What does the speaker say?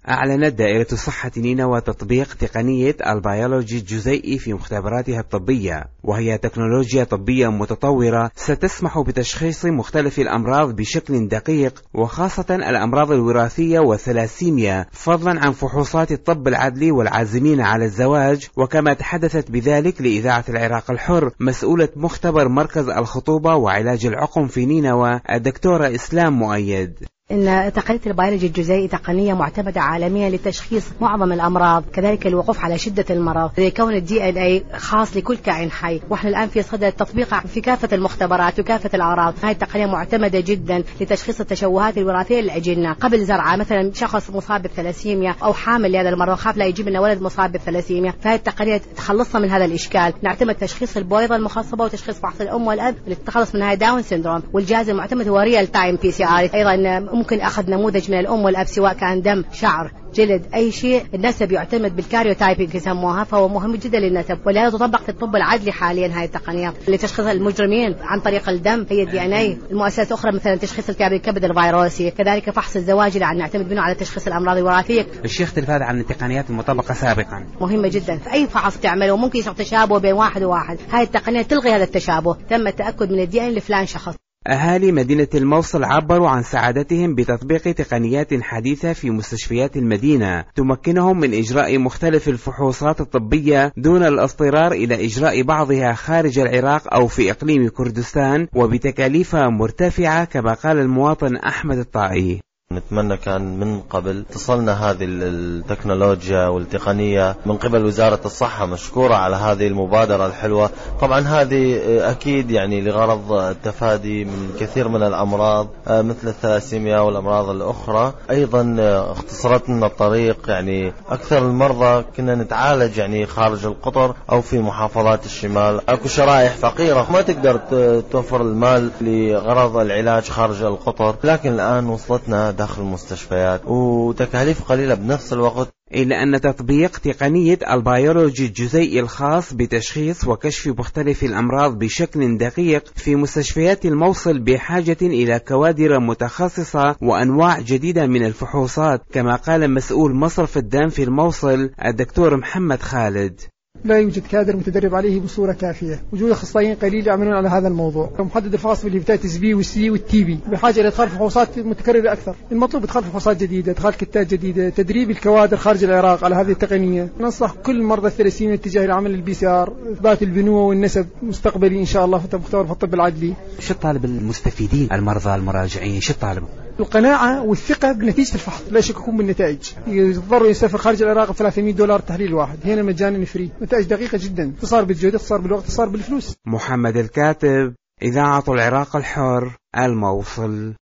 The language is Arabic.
أعلنت دائرة الصحة نينوى تطبيق تقنية البيولوجي الجزيئي في مختبراتها الطبية، وهي تكنولوجيا طبية متطورة ستسمح بتشخيص مختلف الأمراض بشكل دقيق، وخاصة الأمراض الوراثية والثلاسيميا، فضلا عن فحوصات الطب العدلي والعازمين على الزواج. وكما تحدثت بذلك لإذاعة العراق الحر مسؤولة مختبر مركز الخطوبة وعلاج العقم في نينوى الدكتورة إسلام مؤيد. إن تقنية البيولوجي الجزيئي تقنية معتمدة عالميا لتشخيص معظم الأمراض، كذلك الوقوف على شدة المرض، ليكون الDNA خاص لكل كائن حي، واحنا الآن في صدد التطبيق في كافة المختبرات وكافة الأعراض. هذه التقنية معتمدة جدا لتشخيص التشوهات الوراثية للأجنة قبل زرعها، مثلا شخص مصاب بالثلاسيميا أو حامل لهذا المرض خاف لا يجيب لنا ولد مصاب بالثلاسيميا، فهذه التقنية تخلصنا من هذا الإشكال. نعتمد تشخيص البويضة المخصبة وتشخيص فحص الأم والأب للتخلص من هذا داون سيندروم، والجهاز المعتمد هو ريال تايم PCR. أيضا ممكن أخذ نموذج من الأم والأب سواء كان دم، شعر، جلد، أي شيء. النسب يعتمد بالكاريوتايبنج يسموها، فهو مهم جدا للنسب، ولهذا تطبق في الطب العدلي حاليا هذه التقنية لتشخيص المجرمين عن طريق الدم، هي DNA. المؤسسات الأخرى مثلا تشخيص الكبد الفيروسي، كذلك فحص الزواج اللي نعتمد منه على تشخيص الأمراض الوراثية. الشيء اختلف هذا عن التقنيات المطبقة سابقا، مهمة جدا في أي فحص تعمله ممكن يصير تشابه بين واحد وواحد، هذه التقنية تلغي هذا التشابه، تم التأكد من الDNA لفلان شخص. أهالي مدينة الموصل عبروا عن سعادتهم بتطبيق تقنيات حديثة في مستشفيات المدينة تمكنهم من إجراء مختلف الفحوصات الطبية دون الاضطرار إلى إجراء بعضها خارج العراق أو في إقليم كردستان وبتكاليف مرتفعة، كما قال المواطن أحمد الطائي. نتمنى كان من قبل تصلنا هذه التكنولوجيا والتقنية من قبل وزارة الصحة، مشكورة على هذه المبادرة الحلوة. طبعا هذه أكيد يعني لغرض التفادي من كثير من الأمراض مثل الثلاسيميا والأمراض الأخرى. أيضا اختصرت لنا الطريق، يعني أكثر المرضى كنا نتعالج يعني خارج القطر أو في محافظات الشمال، أكو شرائح فقيرة ما تقدر توفر المال لغرض العلاج خارج القطر، لكن الآن وصلتنا داخل المستشفيات وتكاليف قليلة بنفس الوقت. إلا أن تطبيق تقنية البيولوجي الجزيئي الخاص بتشخيص وكشف مختلف الأمراض بشكل دقيق في مستشفيات الموصل بحاجة إلى كوادر متخصصة وأنواع جديدة من الفحوصات، كما قال مسؤول مصرف الدم في الموصل الدكتور محمد خالد. لا يوجد كادر متدرب عليه بصورة كافية، وجود أخصائيين قليل يعملون على هذا الموضوع. محدد الفحص بالهيباتيتس B والسي والTB بحاجة إلى إدخال فحوصات متكررة أكثر. المطلوب إدخال فحوصات جديدة، إدخال كتات جديدة، تدريب الكوادر خارج العراق على هذه التقنية. ننصح كل مرضى الثلاسيميا اتجاه العمل الPCR، إثبات البنوة والنسب مستقبلي إن شاء الله في مختبر في الطب العدلي. شو طالب المستفيدين المرضى المراجعين؟ شو طالب؟ القناعة والثقة بنتيجة الفحص، لا يشككون بالنتائج. يضطروا يسافر خارج العراق $300 التحليل الواحد، هنا مجانا فري، نتائج دقيقة جدا، تصار بالجودة، تصار بالوقت، تصار بالفلوس. محمد الكاتب، إذاعة العراق الحر، الموصل.